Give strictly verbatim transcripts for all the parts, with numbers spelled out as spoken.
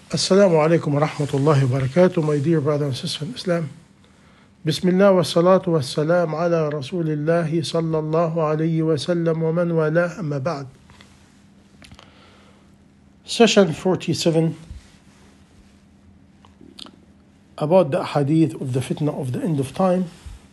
Assalamu alaikum wa rahmatullahi wa barakatuh, my dear brothers and sisters in Islam. Bismillah wa salatu wa salam ala rasulillahi sallallahu alayhi wa sallam wa man wala amma ba'd. Session forty-seven, about the hadith of the fitna of the end of time.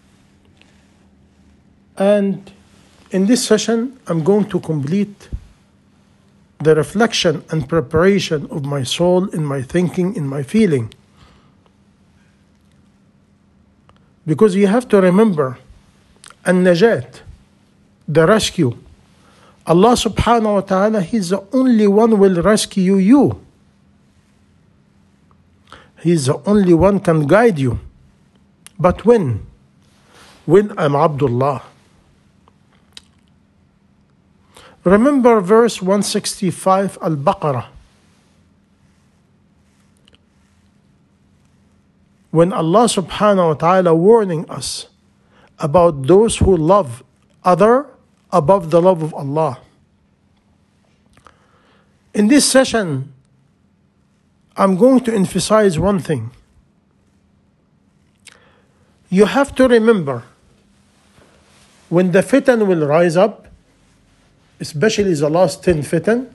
And in this session, I'm going to complete the reflection and preparation of my soul, in my thinking, in my feeling. Because you have to remember, an-najat, the rescue. Allah subhanahu wa ta'ala, He's the only one who will rescue you. He's the only one can guide you. But when? When I'm Abdullah. Remember verse one sixty-five, Al-Baqarah. When Allah subhanahu wa ta'ala warning us about those who love other above the love of Allah. In this session, I'm going to emphasize one thing. You have to remember, when the fitan will rise up, especially the last ten fitan,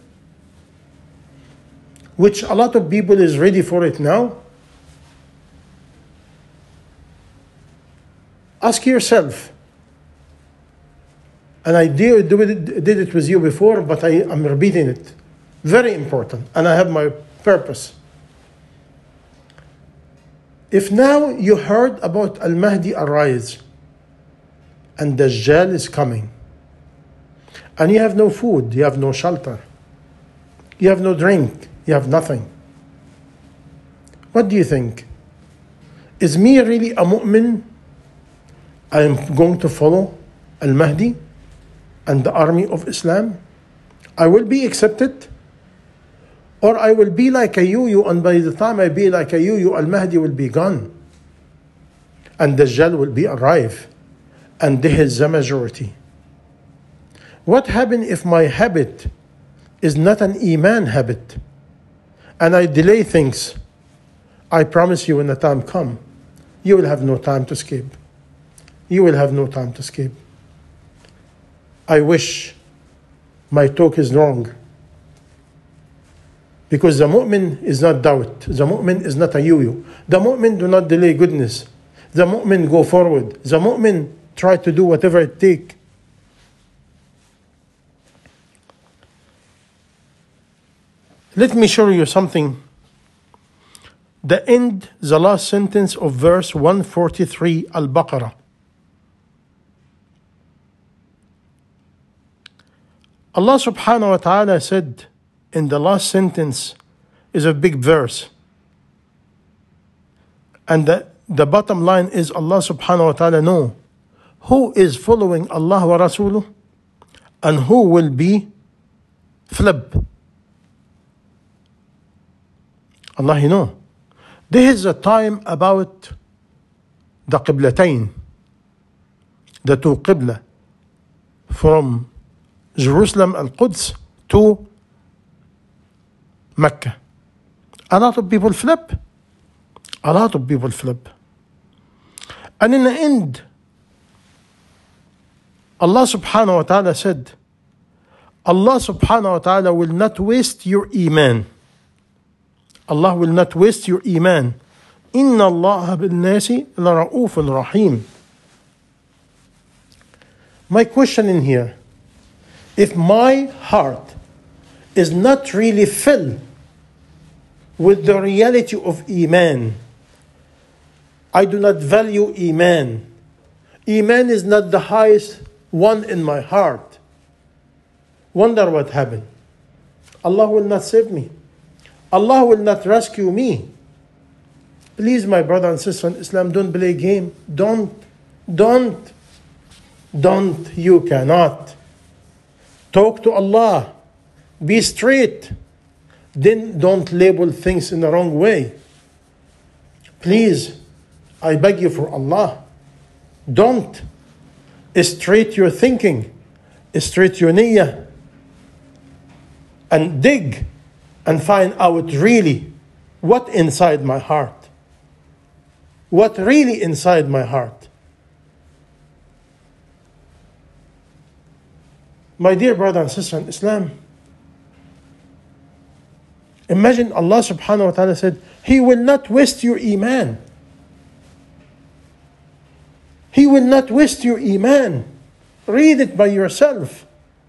which a lot of people is ready for it now. Ask yourself, and I did, did it with you before, but I am repeating it. Very important, and I have my purpose. If now you heard about Al-Mahdi arise, and Dajjal is coming, and you have no food, you have no shelter, you have no drink, you have nothing, what do you think? Is me really a mu'min? I am going to follow Al-Mahdi and the army of Islam? I will be accepted? Or I will be like a you-you, and by the time I be like a you-you, Al-Mahdi will be gone, and Dajjal will be arrived, and this is the majority. What happens if my habit is not an Iman habit, and I delay things? I promise you, when the time comes, you will have no time to escape. You will have no time to escape. I wish my talk is wrong, because the mu'min is not doubt. The mu'min is not a you-you. The mu'min do not delay goodness. The mu'min go forward. The mu'min try to do whatever it takes. Let me show you something. The end, the last sentence of verse one forty-three, Al-Baqarah. Allah subhanahu wa ta'ala said in the last sentence, is a big verse. And the, the bottom line is, Allah subhanahu wa ta'ala know who is following Allah wa Rasuluh and who will be flip. Allah, you know. This is a time about the Qiblatayn, the two Qibla, from Jerusalem and Quds to Mecca. A lot of people flip. A lot of people flip. And in the end, Allah subhanahu wa ta'ala said, Allah subhanahu wa ta'ala will not waste your Iman. Allah will not waste your Iman. Inna Allah bin-nasi la-ra'ufun rahim. My question in here, if my heart is not really filled with the reality of Iman, I do not value Iman. Iman is not the highest one in my heart. Wonder what happened. Allah will not save me. Allah will not rescue me. Please, my brother and sister in Islam, don't play game. Don't, don't, don't. You cannot. Talk to Allah. Be straight. Then don't label things in the wrong way. Please, I beg you for Allah. Don't. Straight your thinking. Straight your niyyah. And dig and find out really what inside my heart? What really inside my heart? My dear brother and sister in Islam, imagine Allah subhanahu wa ta'ala said, He will not waste your iman. He will not waste your iman. Read it by yourself.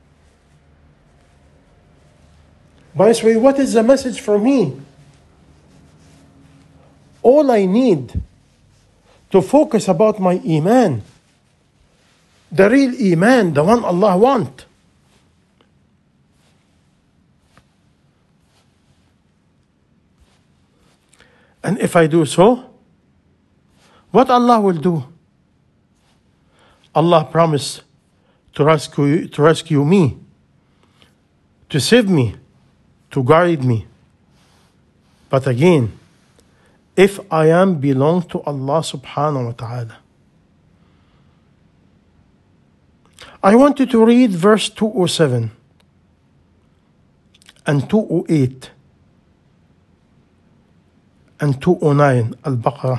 By this way, what is the message for me? All I need to focus about my iman, the real iman, the one Allah wants. And if I do so, what Allah will do? Allah promised to rescue, to rescue me, to save me, to guide me. But again, if I am belong to Allah subhanahu wa ta'ala. I want you to read verse two oh seven and two oh eight and two oh nine Al-Baqarah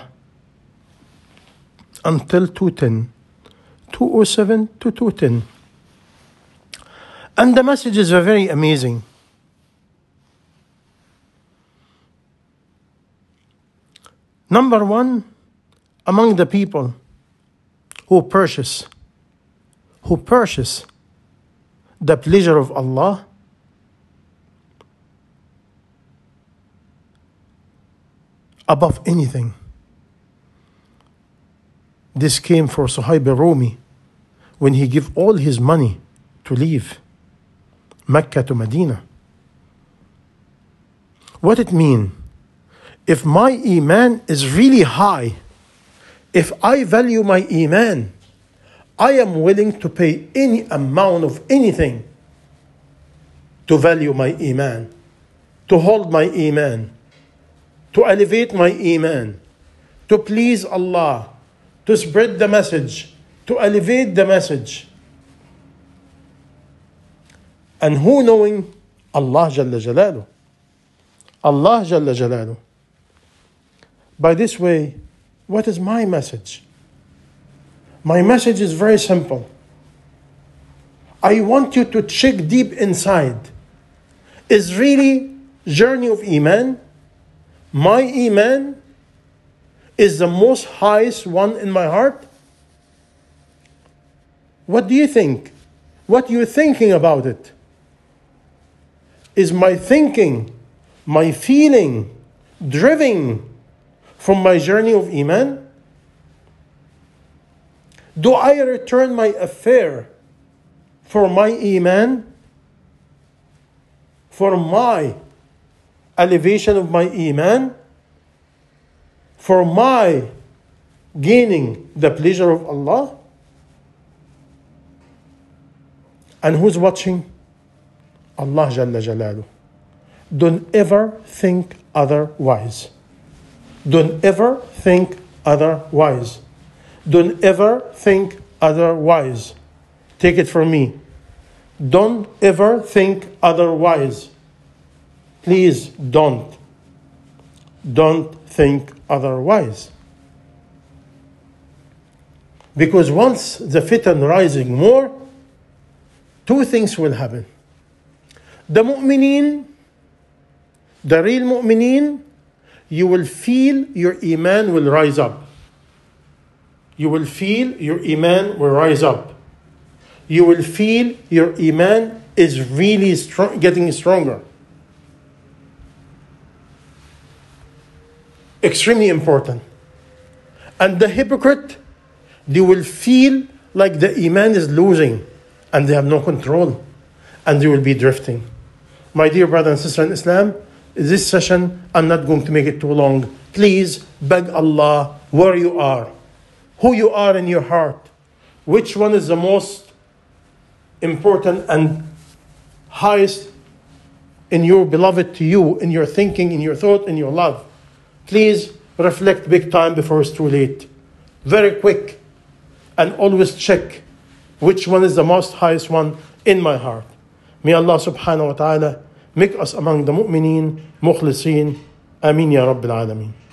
until two ten. two oh seven to two ten. And the messages are very amazing. Number one, among the people who purchase, who purchase the pleasure of Allah, above anything. This came for Suhaib al-Rumi when he gave all his money to leave Mecca to Medina. What it mean? If my iman is really high, if I value my iman, I am willing to pay any amount of anything to value my iman, to hold my iman, to elevate my iman, to please Allah, to spread the message, to elevate the message. And who knowing? Allah Jalla Jalaluh. Allah Jalla Jalaluh. By this way, what is my message? My message is very simple. I want you to check deep inside. Is really journey of Iman? My Iman is the most highest one in my heart? What do you think? What you're thinking about it? Is my thinking, my feeling, driven from my journey of Iman? Do I return my affair for my Iman? For my elevation of my Iman? For my gaining the pleasure of Allah? And who's watching? Allah Jalla Jalaluh. Don't ever think otherwise. Don't ever think otherwise. Don't ever think otherwise. Take it from me. Don't ever think otherwise. Please don't. Don't think otherwise. Because once the fitan rising more, two things will happen. The mu'mineen, the real mu'mineen, you will feel your iman will rise up. You will feel your iman will rise up. You will feel your iman is really strong, getting stronger. Extremely important. And the hypocrite, they will feel like the iman is losing and they have no control and they will be drifting. My dear brother and sister in Islam, this session, I'm not going to make it too long. Please beg Allah where you are, who you are in your heart, which one is the most important and highest in your beloved to you, in your thinking, in your thought, in your love. Please reflect big time before it's too late. Very quick. And always check which one is the most highest one in my heart. May Allah subhanahu wa ta'ala make us among the mu'mineen, mukhlisin. آمين يا رب العالمين.